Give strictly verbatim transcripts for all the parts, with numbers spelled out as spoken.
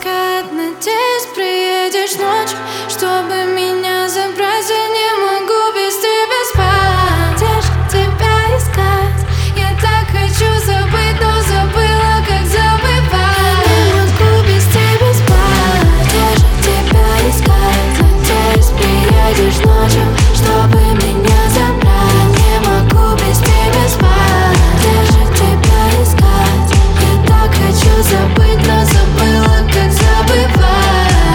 искать. Надеюсь, приедешь ночью, чтобы меня забрать. Я не могу без тебя спать. Где же тебя искать? Я так хочу забыть, но забыла, как забывать. Я не могу без тебя спать. Где же тебя искать? Надеюсь, приедешь ночью, чтобы меня забрать. Не могу без тебя спать. Где же тебя искать? Я так хочу забыть, но забыла, как забывать.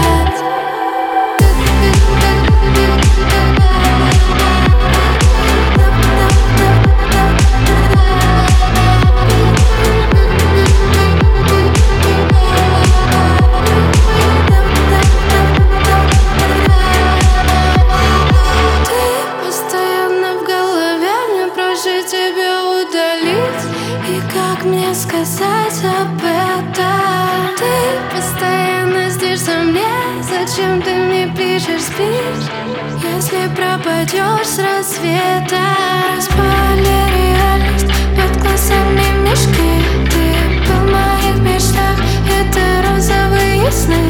Ты постоянно в голове, мне проще тебя удалить. И как мне сказать об этом? Ты постоянно здесь со мне. Зачем ты мне пишешь, спишь? Если пропадешь с рассвета. Распали реальность, под глазами мешки. Ты был в моих мечтах, это розовые сны.